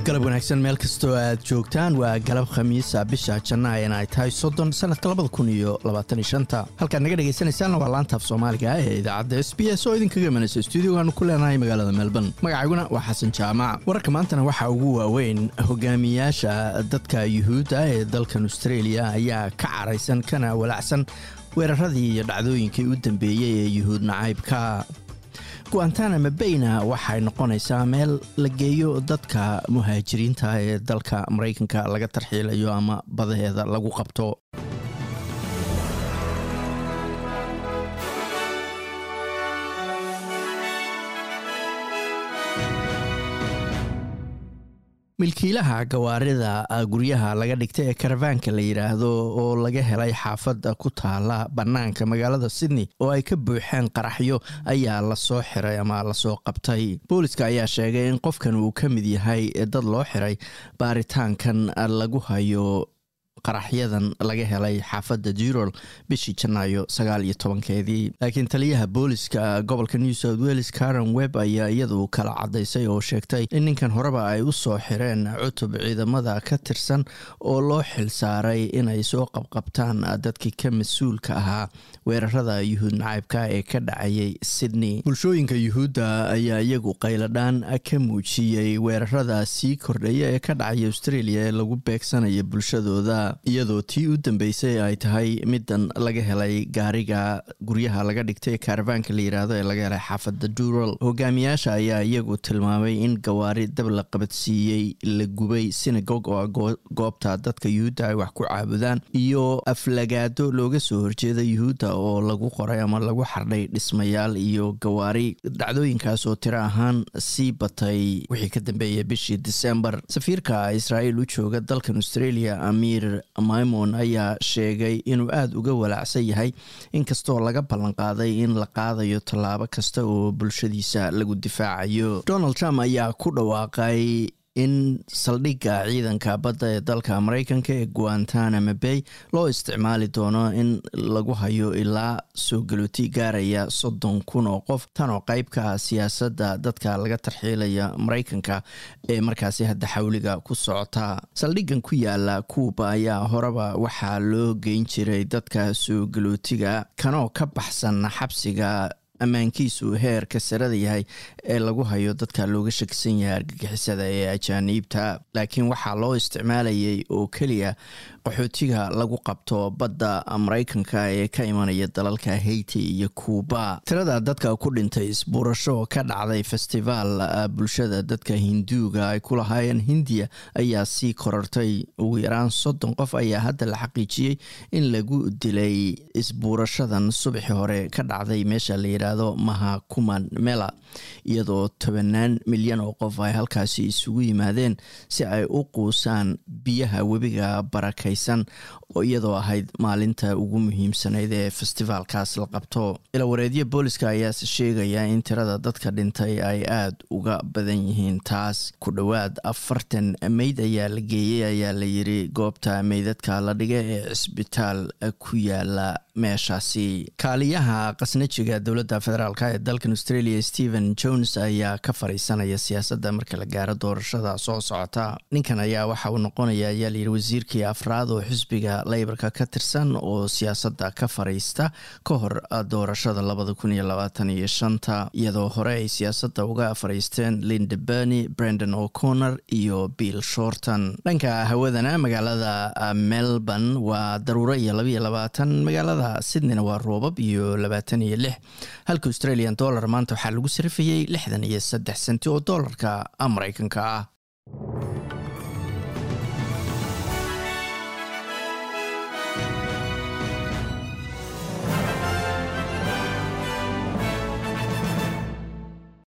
galab wanaagsan meel kastoo aad joogtaan waa galab khamiisa bisha Janaayo ay tahay 30 sanadka 2025 halkaan naga dhageysanaysaan waa laanta af Soomaaliga ee idaacadda SBS oo idinkaga imanaysa studio-gaan ku leenahay magaalada Melbourne magacaygu waa Xasan Jaamac wararka maantana waxa ugu waaweyn hogaamiyaasha dadka Yuhuudda ee dalka Australia ayaa ka caraysan kana walacsan weeraradii iyo dhacdooyinkii u dambeeyay ee Yuhuud nacaybka Guantanamo Bay waxay noqonaysaa meel la geeyo dadka muhaajiriinta ee dalka Mareykanka laga tarxiilayo ama badaheeda lagu qabto. milkiilaha gawaarida guryaha laga dhigtay ee karavanka la yiraahdo oo laga helay xaafada ku taala banaanka magaalada Sydney oo ay ka buuxeen qaraxyo ayaa la soo xiray ama la soo qabtay. Booliska ayaa sheegay in qofkan uu ka mid yahay dad loo xiray baaritaankan lagu hayo qaraxyadan laga helay xaafada Dural bishii Janaayo 19keedii laakiin taliyaha booliska gobolka New South Wales Karen Webb ayaa iyadu kala cadeysay oo sheegtay in ninkan horeba ay u soo xireen cutub ciidamada ka tirsan oo loo xil saaray inay soo qabqabtaan dadkii ka mas'uulka ahaa weerarada Yuhuud nacaybka ee ka dhacayay Sydney. Bulshooyinka Yuhuudda ayaa iyagu qayladaan ka muujiyay weerarada sii kordhaya ee ka dhacay Australia ee lagu beegsanayo bulshadooda iyadoo tii u dambeysay ay tahay midan laga helay gaariga guryaha laga dhigtay karavanka la yiraahdo ee laga helay xaafada Dural. Hogaamiyaasha ayaa iyagu tilmaamay in gawaari dab la qabadsiiyay la gubay synagogue oo goobta dadka Yuhuudda ay wax ku caabudaan iyo aflagaado looga soo horjeeda Yuhuudda oo lagu qoray ama lagu xardhay dhismayaal iyo gawaari. Dhacdooyinkaas oo tiro ahaan sii batay wixii ka dambeeyay bishii December. Safiirka Israel u jooga dalka Australia Amir Maimon ayaa sheegay inuu aad uga walacsan yahay inkastoo laga ballan qaaday in la qaadayo tallaabo kasta oo bulshadiisa lagu difaacayo. Donald Trump ayaa ku dhawaaqay in saldhigga ciidanka badda ee dalka Mareykanka ee Guantanamo Bay loo isticmaali doono in lagu hayo ilaa soo galooti gaaraya 30,000 oo qof tan oo qayb ka ah siyaasadda dadka laga tarxiilaya Mareykanka ee markaasi hadda xawliga ku socota. Saldhiggan ku yaala Cuba ayaa horeba waxaa loo geyn jiray dadka soo galootiga kanoo ka baxsan xabsiga amaankiisu heerka sarada yahay ee lagu hayo dadka looga shakisan yahay argagixisada ee ajaanibta laakiin waxaa loo isticmaalayay oo kaliya qaxootiga lagu qabto badda Mareykanka ee ka imanaya dalalka Haiti iyo Cuba. Tirada dadka ku dhintay isbuurasho ka dhacday festival bulshada dadka Hinduuga ay ku lahaayeen Hindiya ayaa sii korortay. Ugu yaraan 30 qof ayaa hadda la xaqiijiyay in lagu dilay isbuurashadan subaxii hore ka dhacday meesha la yiraahdo Mahakuman Mela iyadoo 10 milyan oo qof ay halkaasi isugu yimaadeen si ay u quusaan biyaha webiga barakaysan oo iyadoo ahayd maalinta ugu muhiimsanayd ee festivalkaas la qabto. Ila wareediye booliska ayaa sheegaya in tirada dadka dhintay ay aad uga badan yihiin taas. Ku dhawaad 40 meyd ayaa la geeyay ayaa la yiri goobta meydadka la dhigay ee isbitaal ku yaala meeshaasi. Kaaliyaha qasnajiga dowladda federaalka ee dalka Australia Stephen Jones ayaa ka fariisanaya siyaasadda marka la gaaro doorashada soo socota. Ninkan ayaa waxa uu noqonayaa ayaa la yiri wasiirkii afraad oo xisbiga Labourka ka tirsan oo siyaasadda ka fariista ka hor doorashada 2025 iyadoo hore ay siyaasadda uga fariisteen Linda Burney, Brendan O'Connor iyo Bill Shorten. Dhanka hawadana magaalada Melbourne waa daruuro iyo 22 magaalada Sydney waa roobab iyo 26 halka Australian dollar maanta waxaa lagu sarifayay 63 senti oo dollarka Mareykanka ah.